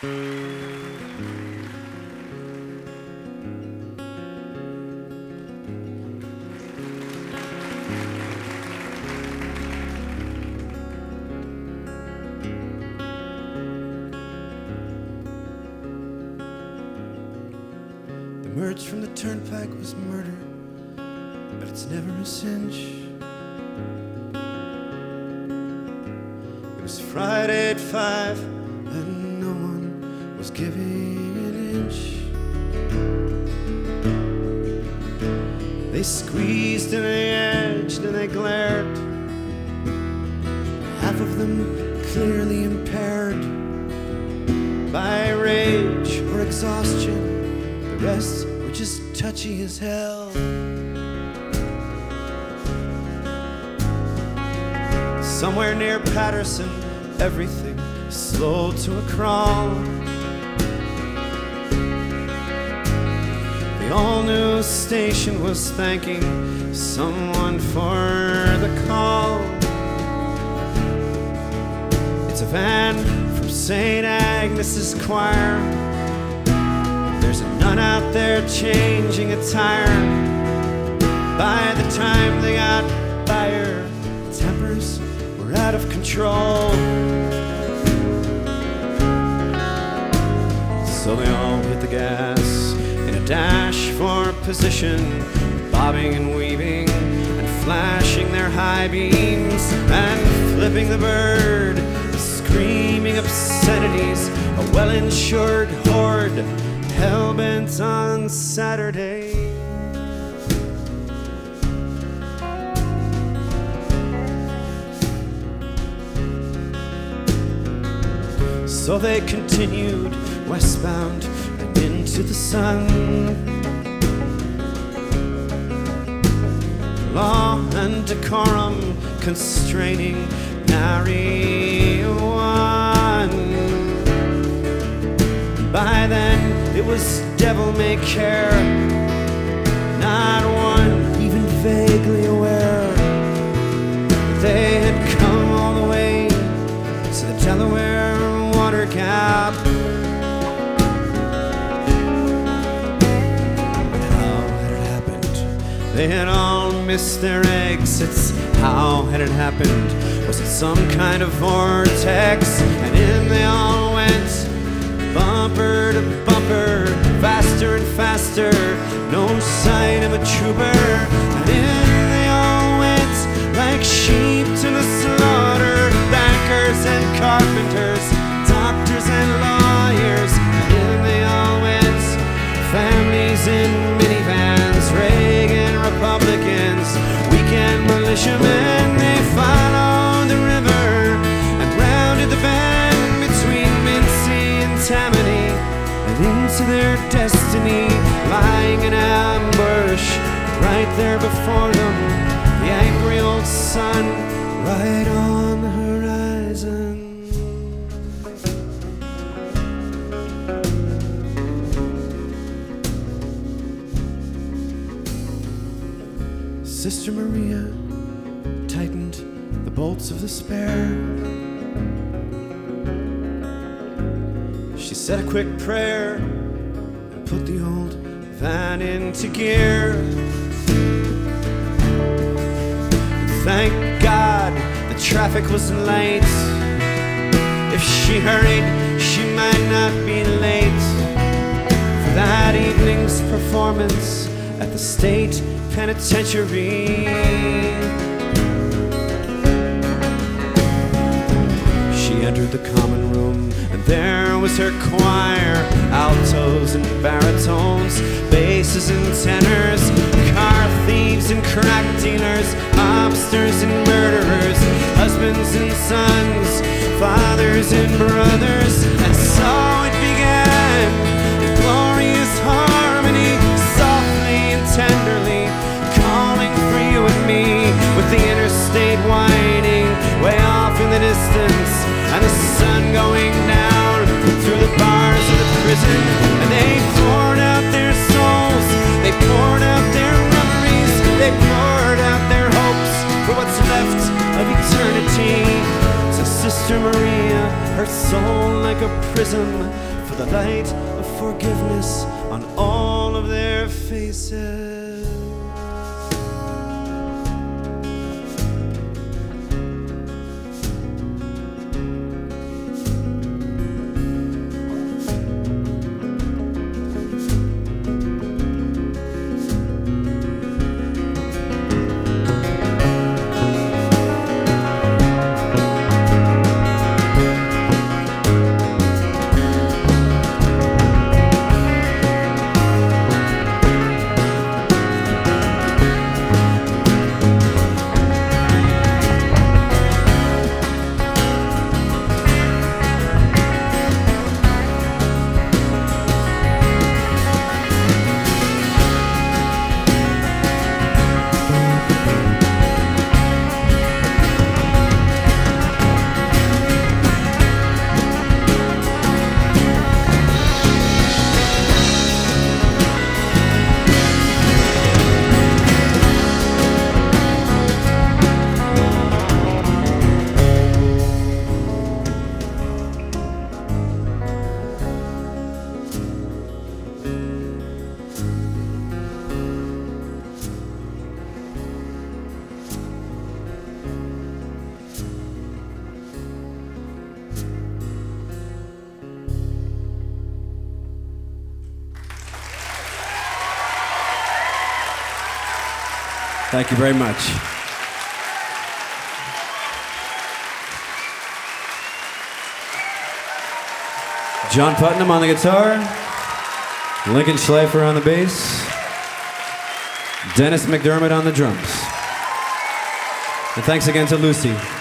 Emerged from the turnpike was murder, but it's never a cinch. It was Friday at 5 and no one was giving an inch. They squeezed and they edged and they glared, half of them clearly impaired by rage or exhaustion. The rest were just touchy as hell. Somewhere near Patterson, everything slowed to a crawl. The all-news station was thanking someone for the call. It's a van from St. Agnes's Choir. There's a nun out there changing a tire. By the time they got by her, tempers were out of control. So they all hit the gas in a dash for position, bobbing and weaving and flashing their high beams and flipping the bird, screaming obscenities, a well-insured horde hell-bent on Saturday. So they continued westbound and into the sun. Law and decorum constraining nary one. By then it was devil-may-care, not one even vaguely aware that they had come all the way to the Delaware water gap. But how had it happened? They had all missed their exits. How had it happened? Was it some kind of vortex? And in they all went, bumper to bumper, faster and faster, no sign of a trooper. And in they all went like sheep to the slaughter, bankers and carpenters, doctors and lawyers. And in they all went, families in minivans, Reagan Republicans, weekend militiamen. They followed the river and rounded the bend between Mincy and Tammany and into their destiny, lying in ambush right there before them, the angry old sun right on the horizon. Sister Maria tightened the bolts of the spare. She said a quick prayer and put the old van into gear. Thank God the traffic was late. If she hurried, she might not be late for that evening's performance at the state penitentiary. She entered the common room, and there was her choir, altos and baritones, basses and tenors, car thieves and crack dealers, mobsters and murderers, husbands and sons, fathers and brothers. And so it began in glorious harmony, softly and tenderly, calling for you and me, with the interstate whining way off in the distance, and the sun going down through the bars of the prison. And they poured out their souls, they poured out their memories, they poured out their hopes for what's left of eternity. So Sister Maria, her soul like a prism for the light of forgiveness on all of their faces. Thank you very much. John Putnam on the guitar, Lincoln Schleifer on the bass, Dennis McDermott on the drums. And thanks again to Lucy.